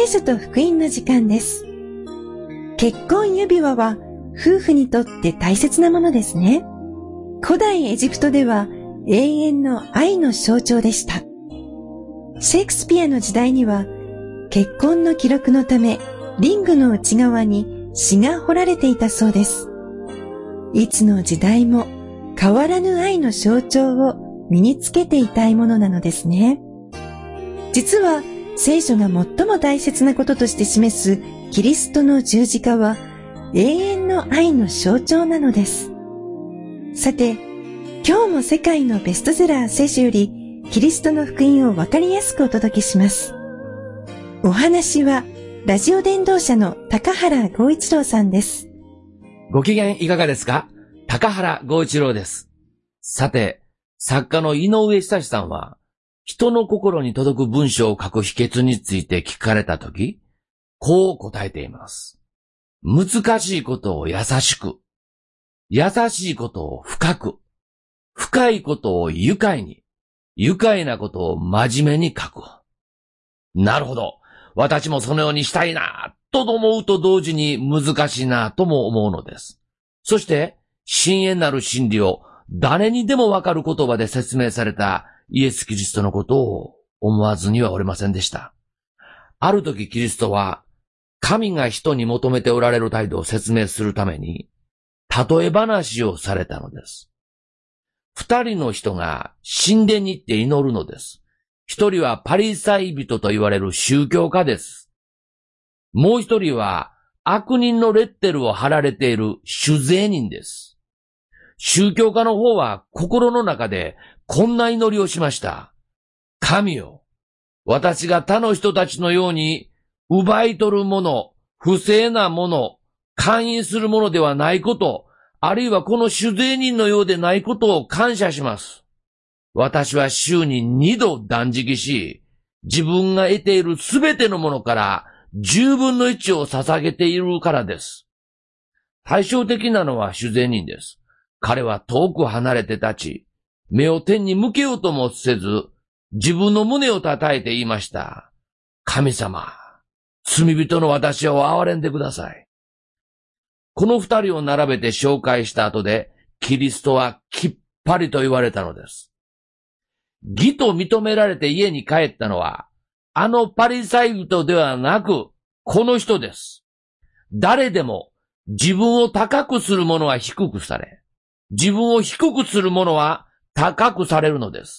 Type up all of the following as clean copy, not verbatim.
書と福音の時間です。結婚指輪は夫婦にとって大切なものですね。古代エジプトでは永遠の愛の象徴でした。シェイクスピアの時代には結婚の記録のためリングの内側に詩が彫られていたそうです。いつの時代も変わらぬ愛の象徴を身につけていたいものなのですね。実は聖書が最も大切なこととして示すキリストの十字架は永遠の愛の象徴なのです。さて、今日も世界のベストセラー聖書よりキリストの福音をわかりやすくお届けします。お話はラジオ伝道者の高原剛一郎さんです。 ご機嫌いかがですか？高原剛一郎です。さて、作家の井上久志さんは人の心に届く文章を書く秘訣について聞かれたとき、こう答えています。難しいことを優しく、優しいことを深く、深いことを愉快に、愉快なことを真面目に書く。なるほど。私もそのようにしたいな、と思うと同時に難しいな、とも思うのです。そして、深遠なる真理を誰にでもわかる言葉で説明されたイエス・キリストのことを思わずにはおりませんでした。ある時キリストは、神が人に求めておられる態度を説明するために、例え話をされたのです。二人の人が神殿に行って祈るのです。一人はパリサイ人と言われる宗教家です。もう一人は悪人のレッテルを貼られている主税人です。宗教家の方は心の中でこんな祈りをしました。神よ、私が他の人たちのように奪い取るもの、不正なもの、姦淫するものではないこと、あるいはこの主税人のようでないことを感謝します。私は週に2度断食し、自分が得ているすべてのものから10分の1を捧げているからです。対照的なのは主税人です。彼は遠く離れて立ち、目を天に向けようともせず、自分の胸を叩いて言いました。神様、罪人の私を憐れんでください。この二人を並べて紹介した後で、キリストはきっぱりと言われたのです。義と認められて家に帰ったのは、あのパリサイ人ではなく、この人です。誰でも自分を高くする者は低くされ、自分を低くする者は高くされるのです。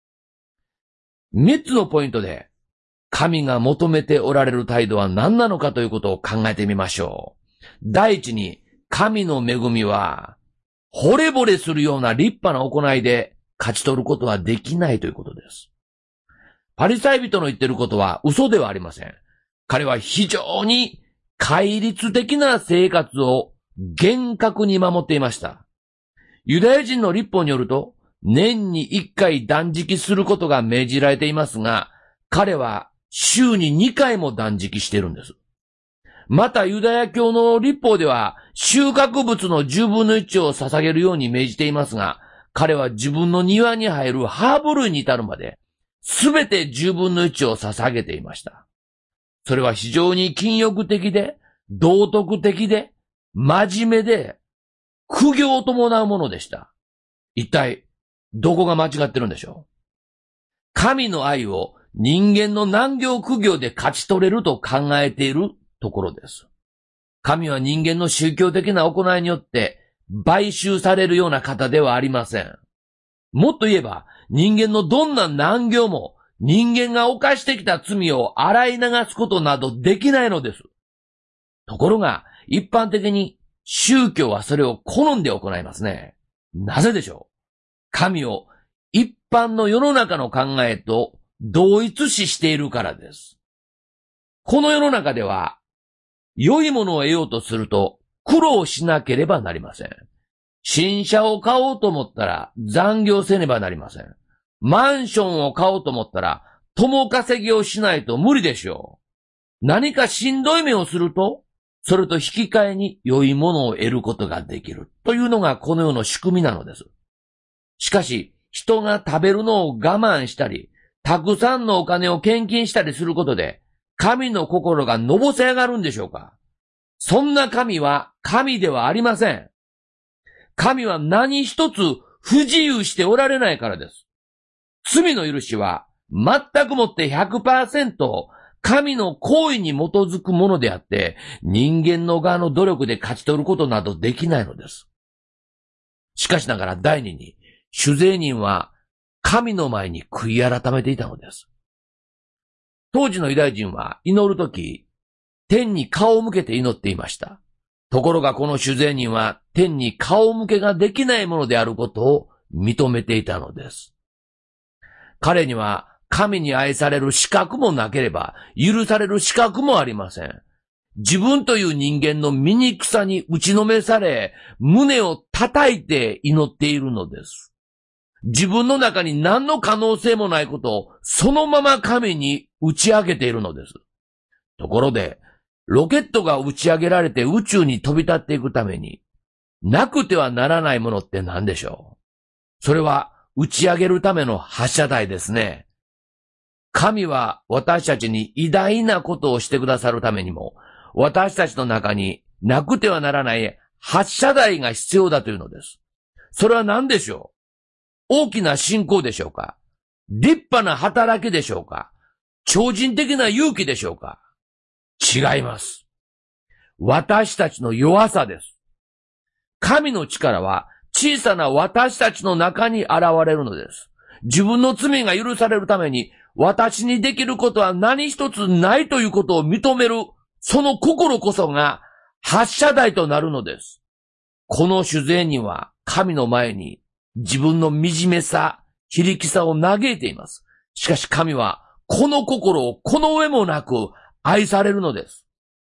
三つのポイントで、神が求めておられる態度は何なのかということを考えてみましょう。第一に、神の恵みは、惚れ惚れするような立派な行いで勝ち取ることはできないということです。パリサイ人の言っていることは嘘ではありません。彼は非常に戒律的な生活を厳格に守っていました。ユダヤ人の律法によると、年に1回断食することが命じられていますが、彼は週に2回も断食しているんです。またユダヤ教の律法では収穫物の10分の1を捧げるように命じていますが、彼は自分の庭に生えるハーブ類に至るまで、すべて10分の1を捧げていました。それは非常に禁欲的で、道徳的で、真面目で、苦行を伴うものでした。一体、どこが間違ってるんでしょう？神の愛を人間の難行苦行で勝ち取れると考えているところです。神は人間の宗教的な行いによって買収されるような方ではありません。もっと言えば、人間のどんな難行も人間が犯してきた罪を洗い流すことなどできないのです。ところが、一般的に宗教はそれを好んで行いますね。なぜでしょう？神を一般の世の中の考えと同一視しているからです。この世の中では、良いものを得ようとすると苦労しなければなりません。新車を買おうと思ったら残業せねばなりません。マンションを買おうと思ったら共稼ぎをしないと無理でしょう。何かしんどい目をすると、それと引き換えに良いものを得ることができるというのがこの世の仕組みなのです。しかし、人が食べるのを我慢したり、たくさんのお金を献金したりすることで、 神の心がのぼせ上がるんでしょうか？そんな神は神ではありません。神は何一つ不自由しておられないからです。罪の許しは全くもって 100% 神の行為に基づくものであって、人間の側の努力で勝ち取ることなどできないのです。しかしながら第二に、主税人は神の前に悔い改めていたのです。当時のユダヤ人は祈るとき、天に顔を向けて祈っていました。ところがこの主税人は天に顔向けができないものであることを認めていたのです。彼には神に愛される資格もなければ許される資格もありません。自分という人間の醜さに打ちのめされ、胸を叩いて祈っているのです。自分の中に何の可能性もないことをそのまま神に打ち上げているのです。ところで、ロケットが打ち上げられて宇宙に飛び立っていくために、なくてはならないものって何でしょう？それは打ち上げるための発射台ですね。神は私たちに偉大なことをしてくださるためにも、私たちの中になくてはならない発射台が必要だというのです。それは何でしょう？大きな信仰でしょうか？立派な働きでしょうか？超人的な勇気でしょうか？違います。私たちの弱さです。神の力は小さな私たちの中に現れるのです。自分の罪が許されるために私にできることは何一つないということを認める、その心こそが発射台となるのです。この主税人は神の前に自分の惨めさ、非力さを嘆いています。しかし神はこの心をこの上もなく愛されるのです。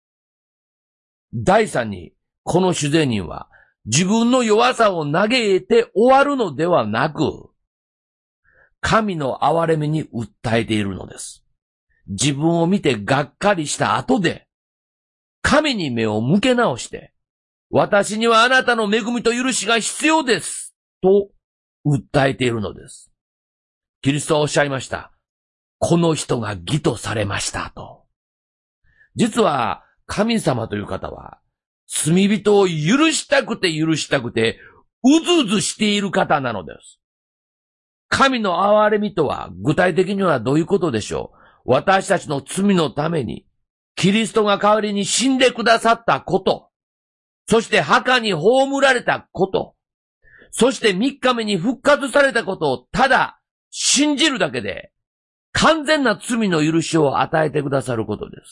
第三に、この主税人は自分の弱さを嘆いて終わるのではなく、神の憐れみに訴えているのです。自分を見てがっかりした後で、神に目を向け直して、私にはあなたの恵みと許しが必要です、と訴えているのです。キリストはおっしゃいました。この人が義とされました、と。実は神様という方は、罪人を許したくて、うずうずしている方なのです。神の憐れみとは具体的にはどういうことでしょう？私たちの罪のために、キリストが代わりに死んでくださったこと、そして墓に葬られたこと、そして3日目に復活されたことをただ信じるだけで、完全な罪の許しを与えてくださることです。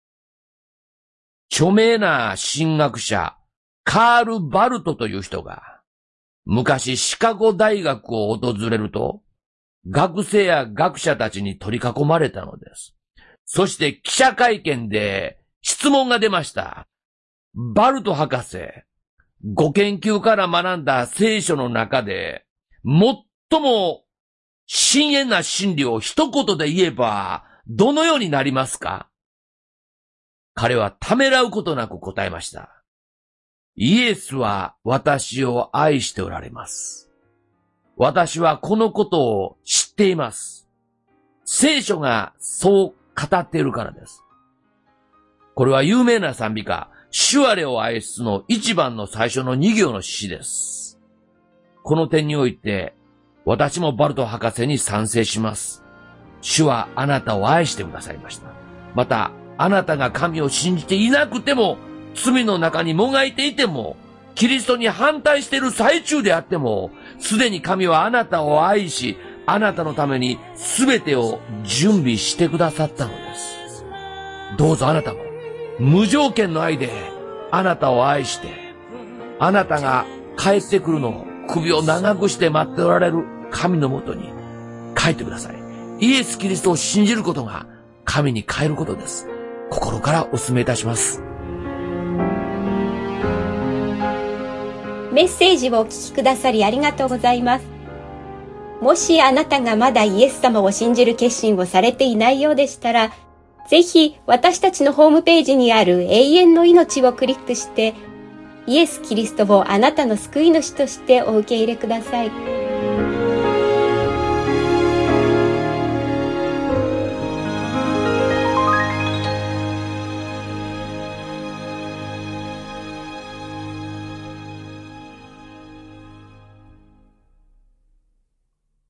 著名な神学者、カール・バルトという人が、昔シカゴ大学を訪れると、学生や学者たちに取り囲まれたのです。そして記者会見で質問が出ました。バルト博士、ご研究から学んだ聖書の中で、最も深遠な真理を一言で言えば、どのようになりますか？彼はためらうことなく答えました。イエスは私を愛しておられます。私はこのことを知っています。聖書がそう語っているからです。これは有名な賛美歌、主あれを愛すの一番の最初の2行の詩です。この点において、私もバルト博士に賛成します。主はあなたを愛してくださいました。また、あなたが神を信じていなくても、罪の中にもがいていても、キリストに反対している最中であっても、すでに神はあなたを愛し、あなたのために全てを準備してくださったのです。どうぞあなたも、無条件の愛であなたを愛して、あなたが帰ってくるのを首を長くして待っておられる神のもとに帰ってください。イエス・キリストを信じることが神に帰ることです。心からお勧めいたします。 メッセージをお聞きくださりありがとうございます。もしあなたがまだイエス様を信じる決心をされていないようでしたら、ぜひ私たちのホームページにある永遠の命をクリックして、イエス・キリストをあなたの救い主としてお受け入れください。